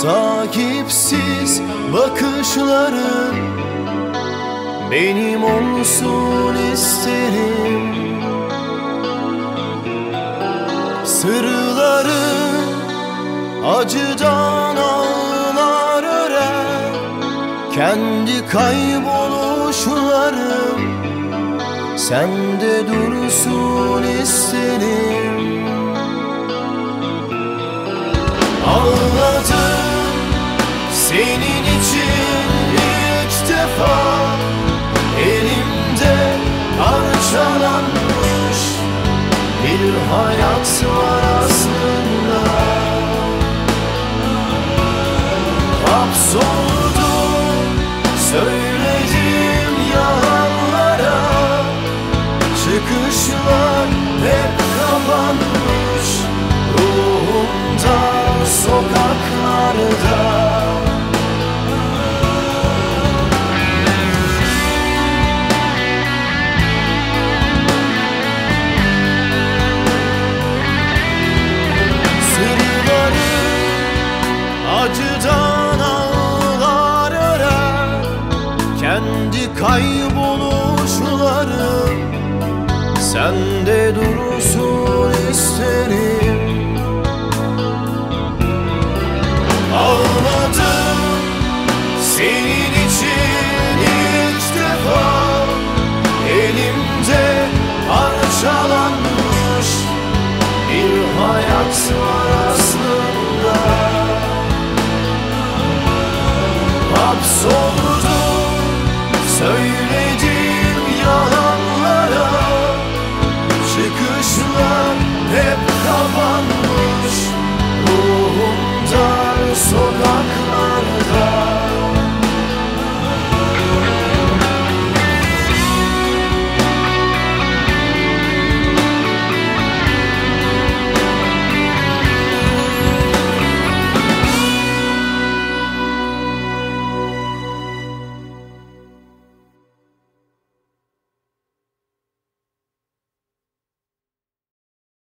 Sahipsiz bakışların benim olsun isterim. Sırları acıdan ağlar örer, kendi kayboluşlarım sende dursun isterim. Ağladım senin için ilk defa, elimde parçalanmış bir hayat var aslında. Hapsoldum söyledim yalanlara, çıkışlar hep kapanmış ruhumda, sokaklarda. Sırları acıdan ağlar örer, kendi kayboluşlarım sende dursun isterim.